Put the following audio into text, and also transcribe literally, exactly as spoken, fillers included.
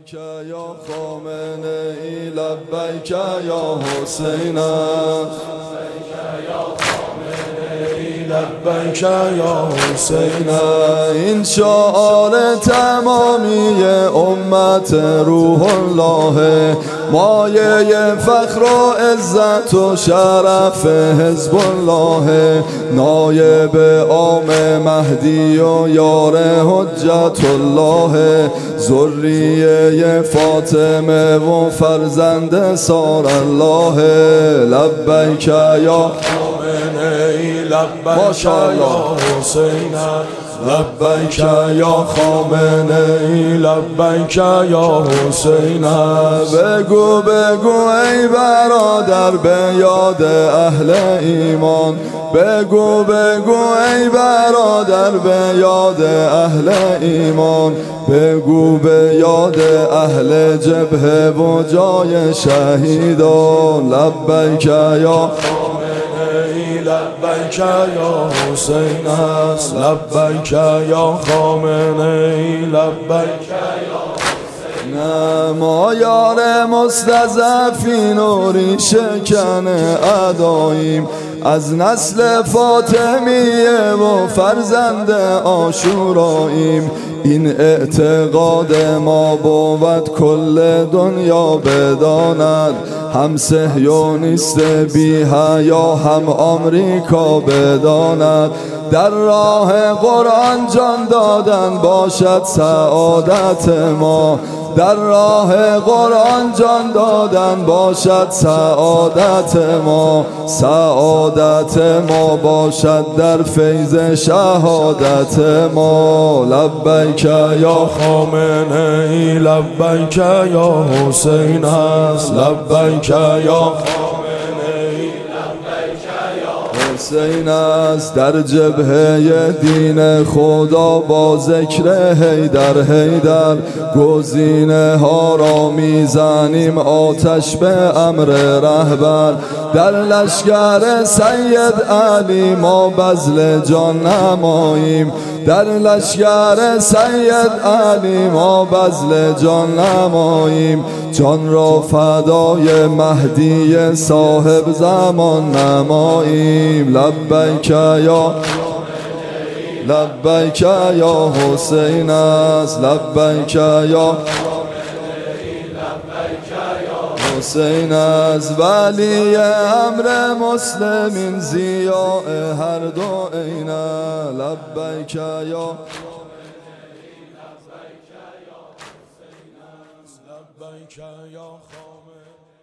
لبیک یا خامنه ای، لبیک یا حسین، لبیک یا حسین. این شعار تمامی امت روح الله، مایه فخر و عزت و شرف حزب الله، نایب عام مهدی و یار حجت الله، ذریه فاطمه و فرزند سار الله. لبیک یا لبیک یا حسین، لبیک یا خامنه ای، لبیک یا حسین. بگو بگو ای برادر به یاد اهل ایمان، بگو بگو ای برادر به یاد اهل ایمان، بگو به یاد اهل جبهه و جای شهیدان. لبیک یا لبیک یا حسین است، لبیک یا خامنه ای، لبیک یا حسین. ما یار مستضعفین و ریشه‌کن اعداییم، از نسل فاطمیه و فرزند عاشوراییم. این اعتقاد ما بود کل دنیا بداند، هم صهیونیست بی حیا هم آمریکا بداند. در راه قرآن جان دادن باشد سعادت ما، در راه قرآن جان دادن باشد سعادت ما، سعادت ما باشد در فیض شهادت ما. لبیک یا خامنه ای، لبیک یا حسین است، لبیک یا حسین است. در جبهه دین خدا با ذکر حیدر حیدر، گزینه ها را میزنیم آتش به امر رهبر. در لشکر سید علی ما بذل جان نماییم، در لشکر سید علی ما بذل جان نماییم. جان را فدای مهدی صاحب زمان نماییم. لبیک یا لبیک یا حسین است، لبیک یا حسین است. ولی امر مسلمین ضیاء هر دو عینه. لبیک یا لبیک یا خامنه